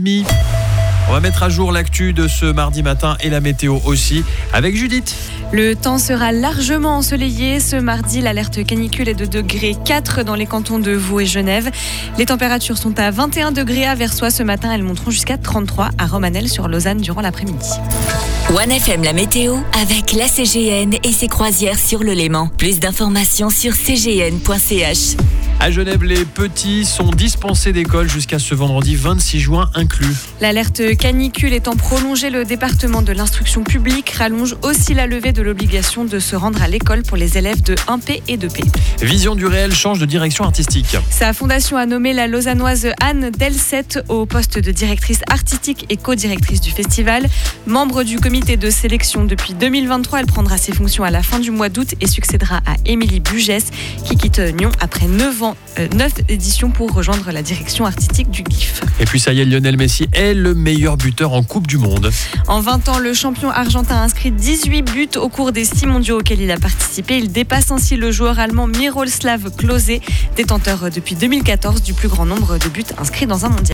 6h30. On va mettre à jour l'actu de ce mardi matin et la météo aussi avec Judith. Le temps sera largement ensoleillé. Ce mardi, l'alerte canicule est de degré 4 dans les cantons de Vaud et Genève. Les températures sont à 21 degrés à Versoix ce matin. Elles monteront jusqu'à 33 à Romanel sur Lausanne durant l'après-midi. 1FM la météo avec la CGN et ses croisières sur le Léman. Plus d'informations sur cgn.ch. À Genève, les petits sont dispensés d'école jusqu'à ce vendredi 26 juin inclus. L'alerte canicule étant prolongée, le département de l'instruction publique rallonge aussi la levée de l'obligation de se rendre à l'école pour les élèves de 1P et 2P. Vision du réel change de direction artistique. Sa fondation a nommé la lausannoise Anne Delset au poste de directrice artistique et co-directrice du festival. Membre du comité de sélection depuis 2023, elle prendra ses fonctions à la fin du mois d'août et succédera à Émilie Bugès qui quitte Nyon après 9 éditions pour rejoindre la direction artistique du GIF. Et puis ça y est, Lionel Messi est le meilleur buteur en Coupe du Monde. En 20 ans, le champion argentin a inscrit 18 buts au cours des 6 mondiaux auxquels il a participé. Il dépasse ainsi le joueur allemand Miroslav Klose, détenteur depuis 2014 du plus grand nombre de buts inscrits dans un mondial.